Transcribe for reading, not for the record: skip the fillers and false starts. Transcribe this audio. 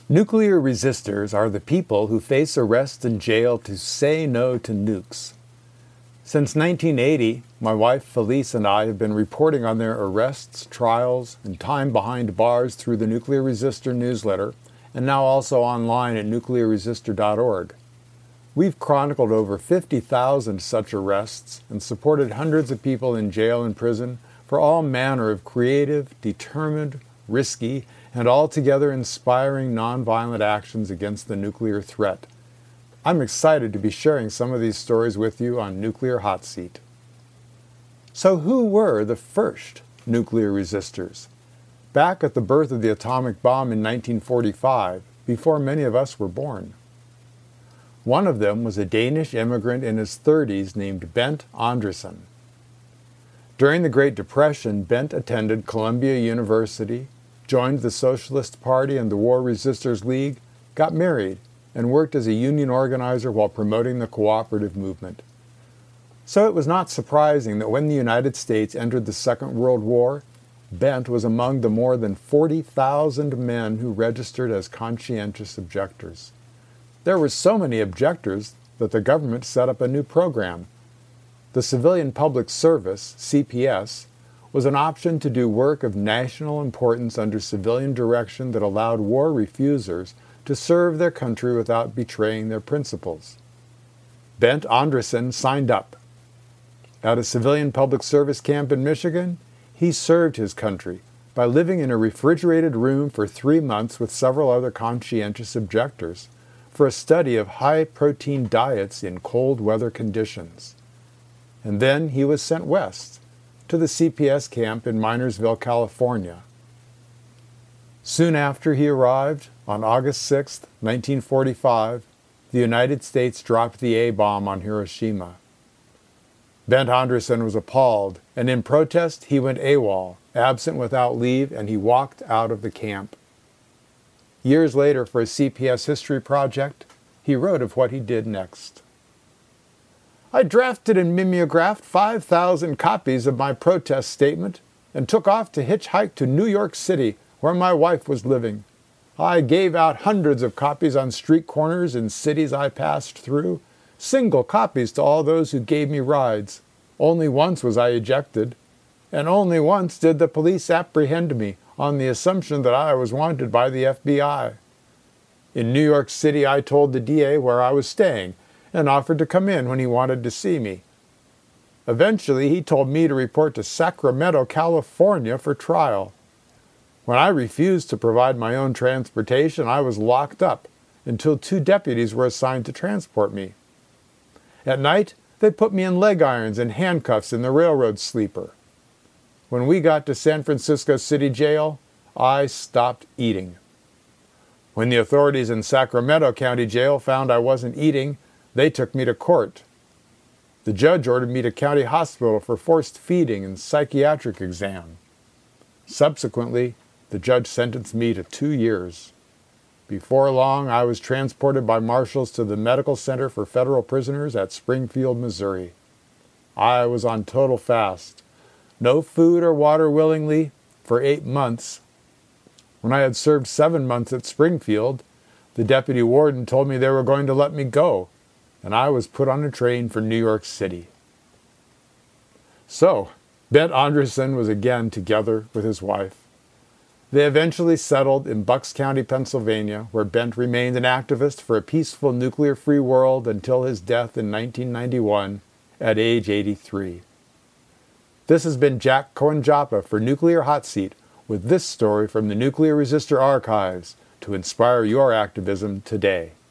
Nuclear resistors are the people who face arrest and jail to say no to nukes. Since 1980, my wife Felice and I have been reporting on their arrests, trials, and time behind bars through the Nuclear Resistor newsletter, and now also online at nuclearresistor.org. We've chronicled over 50,000 such arrests and supported hundreds of people in jail and prison for all manner of creative, determined, risky, and altogether inspiring nonviolent actions against the nuclear threat. I'm excited to be sharing some of these stories with you on Nuclear Hot Seat. So who were the first nuclear resistors? Back at the birth of the atomic bomb in 1945, before many of us were born. One of them was a Danish immigrant in his 30s named Bent Andresen. During the Great Depression, Bent attended Columbia University, joined the Socialist Party and the War Resistors League, got married, and worked as a union organizer while promoting the cooperative movement. So it was not surprising that when the United States entered the Second World War, Bent was among the more than 40,000 men who registered as conscientious objectors. There were so many objectors that the government set up a new program. The Civilian Public Service, CPS, was an option to do work of national importance under civilian direction that allowed war refusers to serve their country without betraying their principles. Bent Andresen signed up. At a civilian public service camp in Michigan, he served his country by living in a refrigerated room for 3 months with several other conscientious objectors for a study of high-protein diets in cold weather conditions. And then he was sent west to the CPS camp in Minersville, California. Soon after he arrived, on August 6, 1945, the United States dropped the A-bomb on Hiroshima. Bent Andresen was appalled, and in protest he went AWOL, absent without leave, and he walked out of the camp. Years later, for a CPS history project, he wrote of what he did next. I drafted and mimeographed 5,000 copies of my protest statement and took off to hitchhike to New York City, where my wife was living. I gave out hundreds of copies on street corners in cities I passed through, single copies to all those who gave me rides. Only once was I ejected, and only once did the police apprehend me on the assumption that I was wanted by the FBI. In New York City, I told the DA where I was staying and offered to come in when he wanted to see me. Eventually, he told me to report to Sacramento, California for trial. When I refused to provide my own transportation, I was locked up until 2 deputies were assigned to transport me. At night, they put me in leg irons and handcuffs in the railroad sleeper. When we got to San Francisco City Jail, I stopped eating. When the authorities in Sacramento County Jail found I wasn't eating, they took me to court. The judge ordered me to county hospital for forced feeding and psychiatric exam. Subsequently, the judge sentenced me to 2 years. Before long, I was transported by marshals to the Medical Center for Federal Prisoners at Springfield, Missouri. I was on total fast. No food or water willingly for 8 months. When I had served 7 months at Springfield, the deputy warden told me they were going to let me go, and I was put on a train for New York City. So, Bent Andresen was again together with his wife. They eventually settled in Bucks County, Pennsylvania, where Bent remained an activist for a peaceful nuclear-free world until his death in 1991 at age 83. This has been Jack Cohen-Joppa for Nuclear Hot Seat, with this story from the Nuclear Resistor Archives to inspire your activism today.